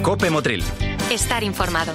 COPE Motril. Estar informado.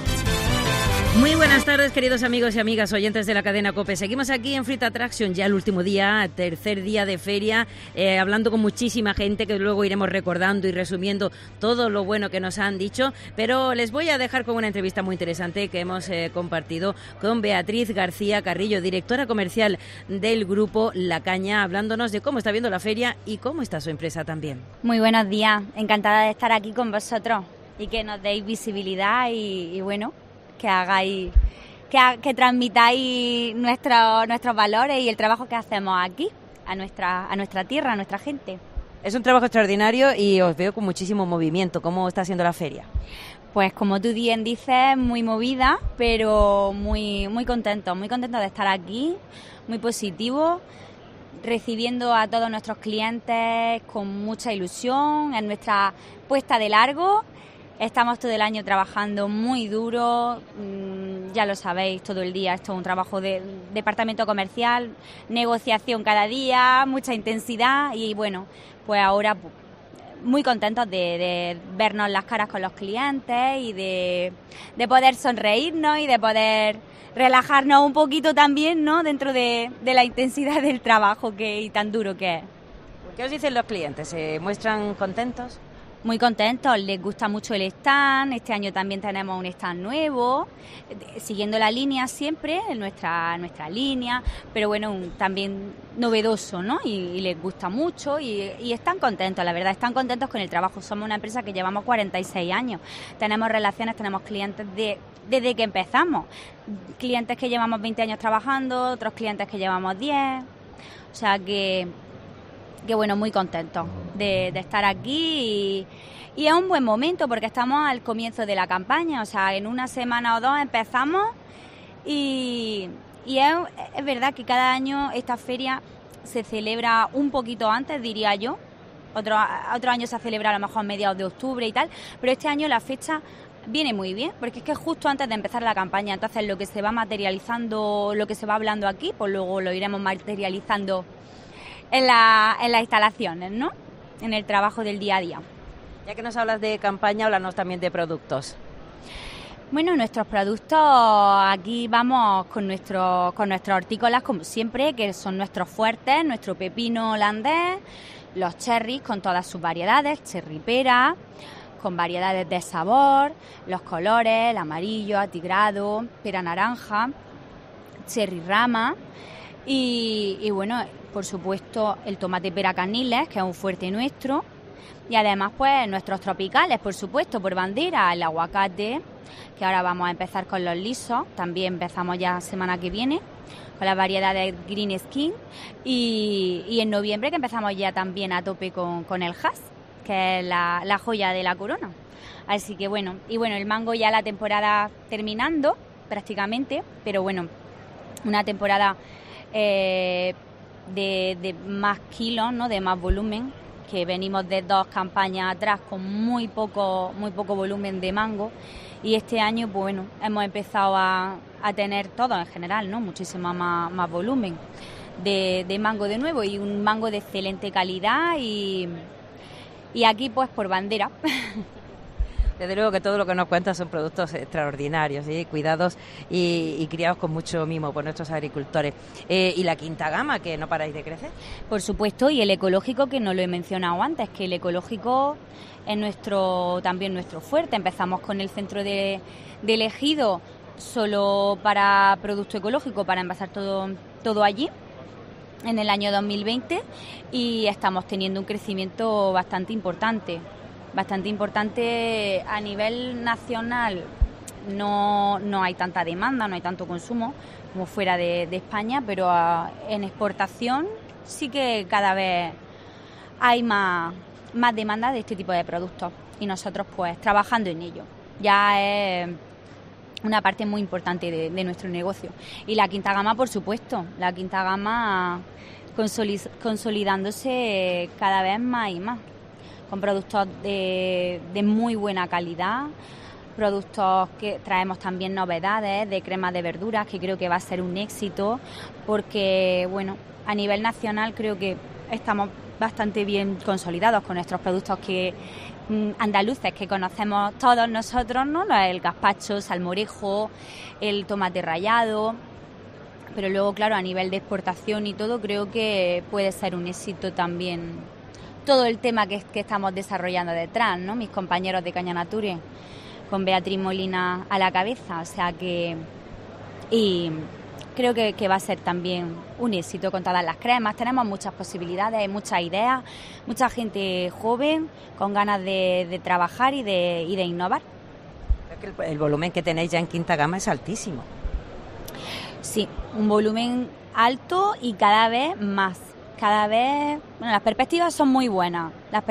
Muy buenas tardes, queridos amigos y amigas oyentes de la cadena COPE. Seguimos aquí en Fruit Attraction, ya el último día, tercer día de feria, hablando con muchísima gente que luego iremos recordando y resumiendo todo lo bueno que nos han dicho, pero les voy a dejar con una entrevista muy interesante que hemos compartido con Beatriz García Carrillo, directora comercial del grupo La Caña, hablándonos de cómo está viendo la feria y cómo está su empresa también. Muy buenos días, encantada de estar aquí con vosotros y que nos deis visibilidad y bueno, que hagáis, que transmitáis nuestros valores y el trabajo que hacemos aquí, a nuestra tierra, a nuestra gente. Es un trabajo extraordinario y os veo con muchísimo movimiento. ¿Cómo está siendo la feria? Pues como tú bien dices, muy movida, pero muy contentos de estar aquí, muy positivo, recibiendo a todos nuestros clientes con mucha ilusión en nuestra puesta de largo. Estamos todo el año trabajando muy duro, ya lo sabéis, todo el día. Esto es un trabajo de departamento comercial, negociación cada día, mucha intensidad y bueno, pues ahora muy contentos de vernos las caras con los clientes y de poder sonreírnos y de poder relajarnos un poquito también, ¿no?, dentro de la intensidad del trabajo y tan duro que es. ¿Qué os dicen los clientes? ¿Se muestran contentos? Muy contentos, les gusta mucho el stand. Este año también tenemos un stand nuevo, siguiendo la línea siempre, nuestra línea, pero bueno, también novedoso, ¿no? Y les gusta mucho y están contentos, la verdad, están contentos con el trabajo. Somos una empresa que llevamos 46 años, tenemos relaciones, tenemos clientes desde que empezamos, clientes que llevamos 20 años trabajando, otros clientes que llevamos 10, o sea que bueno, muy contentos de estar aquí y es un buen momento porque estamos al comienzo de la campaña, o sea, en una semana o dos empezamos y es verdad que cada año esta feria se celebra un poquito antes, diría yo. Otro año se celebra a lo mejor a mediados de octubre y tal, pero este año la fecha viene muy bien, porque es que es justo antes de empezar la campaña, entonces lo que se va materializando, lo que se va hablando aquí, pues luego lo iremos materializando en las instalaciones, ¿no?, en el trabajo del día a día. Ya que nos hablas de campaña, háblanos también de productos. Bueno, nuestros productos, aquí vamos con nuestros hortícolas, como siempre, que son nuestros fuertes, nuestro pepino holandés, los cherries con todas sus variedades, cherry pera, con variedades de sabor, los colores, el amarillo, atigrado, pera naranja, cherry rama y bueno, por supuesto, el tomate pera caniles, que es un fuerte nuestro, y además pues nuestros tropicales, por supuesto, por bandera, el aguacate, que ahora vamos a empezar con los lisos, también empezamos ya semana que viene, con la variedad de Green Skin, y en noviembre que empezamos ya también a tope con el Hass, que es la joya de la corona. Así que bueno, y bueno, el mango ya la temporada terminando prácticamente, pero bueno, una temporada de más kilos, ¿no?, de más volumen, que venimos de 2 campañas atrás con muy poco volumen de mango y este año pues bueno, hemos empezado a tener todo en general, ¿no?, muchísimo más volumen de mango de nuevo y un mango de excelente calidad y aquí pues por bandera. Desde luego que todo lo que nos cuentas son productos extraordinarios, ¿sí?, cuidados y criados con mucho mimo por nuestros agricultores. ¿Y la quinta gama, que no paráis de crecer? Por supuesto, y el ecológico, que no lo he mencionado antes, que el ecológico es también nuestro fuerte. Empezamos con el centro de Ejido solo para producto ecológico, para envasar todo allí en el año 2020 y estamos teniendo un crecimiento bastante importante a nivel nacional. No hay tanta demanda, no hay tanto consumo como fuera de España, pero en exportación sí que cada vez hay más demanda de este tipo de productos y nosotros pues trabajando en ello. Ya es una parte muy importante de nuestro negocio. Y la quinta gama, por supuesto, la quinta gama consolidándose cada vez más y más, con productos de muy buena calidad, productos que traemos también novedades de crema de verduras, que creo que va a ser un éxito, porque bueno, a nivel nacional creo que estamos bastante bien consolidados con nuestros productos andaluces que conocemos todos nosotros, ¿no? El gazpacho, salmorejo, el tomate rallado. Pero luego, claro, a nivel de exportación y todo, creo que puede ser un éxito también todo el tema que estamos desarrollando detrás, ¿no? Mis compañeros de Caña Nature, con Beatriz Molina a la cabeza, o sea que... Y creo que va a ser también un éxito con todas las cremas. Tenemos muchas posibilidades, muchas ideas, mucha gente joven con ganas de trabajar y de innovar. Creo que el volumen que tenéis ya en quinta gama es altísimo. Sí, un volumen alto y cada vez más. Cada vez... Bueno, las perspectivas son muy buenas.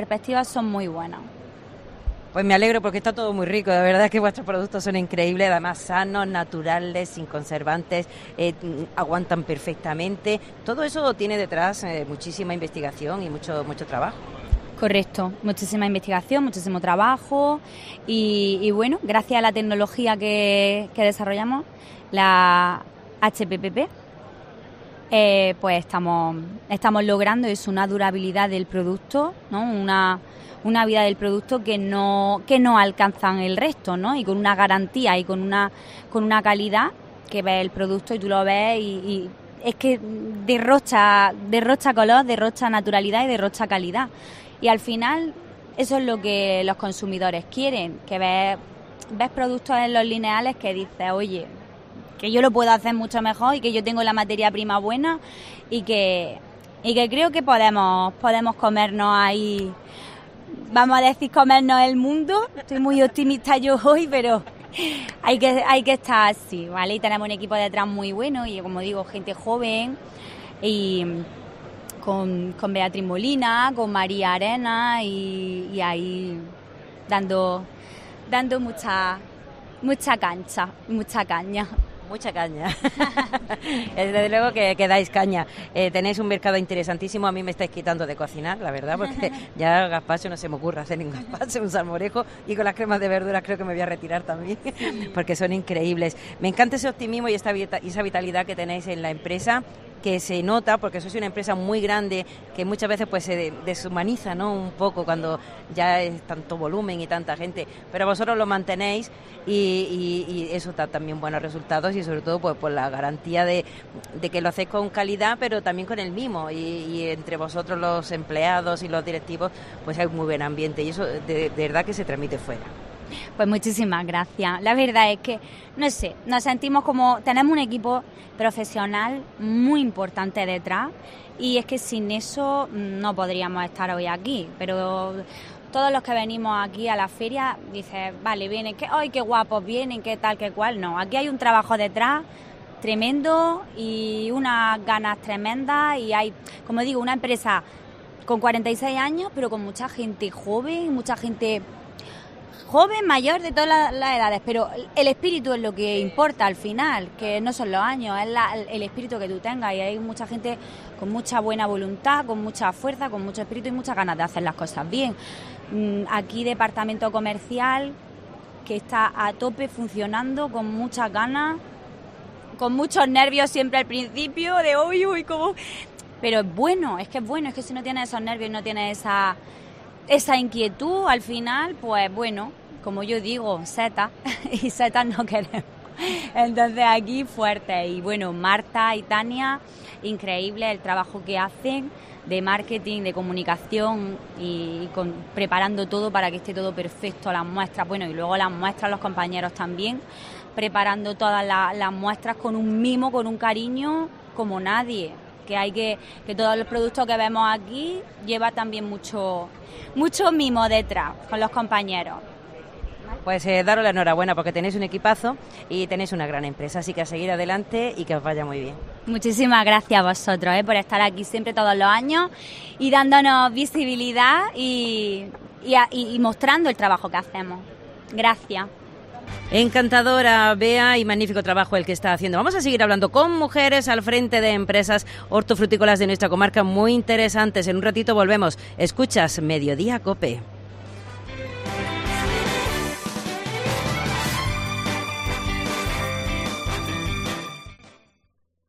Pues me alegro porque está todo muy rico. De verdad que vuestros productos son increíbles, además sanos, naturales, sin conservantes, aguantan perfectamente. Todo eso tiene detrás muchísima investigación y mucho trabajo. Correcto, muchísima investigación, muchísimo trabajo y bueno, gracias a la tecnología que desarrollamos, la HPPP, pues estamos logrando es una durabilidad del producto, ¿no? Una vida del producto que no alcanzan el resto, ¿no? Y con una garantía y con una calidad que ves el producto y tú lo ves y es que derrocha color, derrocha naturalidad y derrocha calidad. Y al final eso es lo que los consumidores quieren, que ves productos en los lineales que dices, oye, que yo lo puedo hacer mucho mejor y que yo tengo la materia prima buena y que creo que podemos comernos ahí, vamos a decir comernos el mundo. Estoy muy optimista yo hoy, pero hay que estar así, ¿vale? Y tenemos un equipo detrás muy bueno y, como digo, gente joven y con Beatriz Molina, con María Arena y ahí dando mucha cancha, mucha caña. Mucha caña. Desde luego que dais caña. Tenéis un mercado interesantísimo. A mí me estáis quitando de cocinar, la verdad, porque ya gazpacho no se me ocurre hacer ningún gazpacho, un salmorejo, y con las cremas de verduras creo que me voy a retirar también, porque son increíbles. Me encanta ese optimismo y esa vitalidad que tenéis en la empresa, que se nota porque sois una empresa muy grande que muchas veces pues se deshumaniza, ¿no? Un poco cuando ya es tanto volumen y tanta gente, pero vosotros lo mantenéis y eso da también buenos resultados y sobre todo pues por la garantía de que lo hacéis con calidad, pero también con el mimo y entre vosotros los empleados y los directivos pues hay un muy buen ambiente y eso de verdad que se transmite fuera. Pues muchísimas gracias. La verdad es que, no sé, nos sentimos como... Tenemos un equipo profesional muy importante detrás y es que sin eso no podríamos estar hoy aquí. Pero todos los que venimos aquí a la feria dicen, vale, vienen, que ¡ay, qué guapos vienen, qué tal, qué cual! No, aquí hay un trabajo detrás tremendo y unas ganas tremendas y hay, como digo, una empresa con 46 años, pero con mucha gente joven, mayor, de todas las edades, pero el espíritu es lo que importa al final, que no son los años, es el espíritu que tú tengas y hay mucha gente con mucha buena voluntad, con mucha fuerza, con mucho espíritu y muchas ganas de hacer las cosas bien. Aquí departamento comercial que está a tope funcionando con muchas ganas, con muchos nervios siempre al principio de uy, cómo... Pero es bueno, es que si no tienes esos nervios y no tienes esa inquietud al final, pues bueno, como yo digo, setas, y setas no queremos. Entonces aquí fuerte. Y bueno, Marta y Tania, increíble el trabajo que hacen de marketing, de comunicación y preparando todo para que esté todo perfecto, las muestras, bueno, y luego las muestras los compañeros también, preparando todas las muestras con un mimo, con un cariño como nadie. Que todos los productos que vemos aquí lleva también mucho mimo detrás con los compañeros. Pues daros la enhorabuena porque tenéis un equipazo y tenéis una gran empresa, así que a seguir adelante y que os vaya muy bien. Muchísimas gracias a vosotros por estar aquí siempre todos los años y dándonos visibilidad y mostrando el trabajo que hacemos. Gracias. Encantadora, Bea, y magnífico trabajo el que está haciendo. Vamos a seguir hablando con mujeres al frente de empresas hortofrutícolas de nuestra comarca muy interesantes. En un ratito volvemos. Escuchas Mediodía COPE.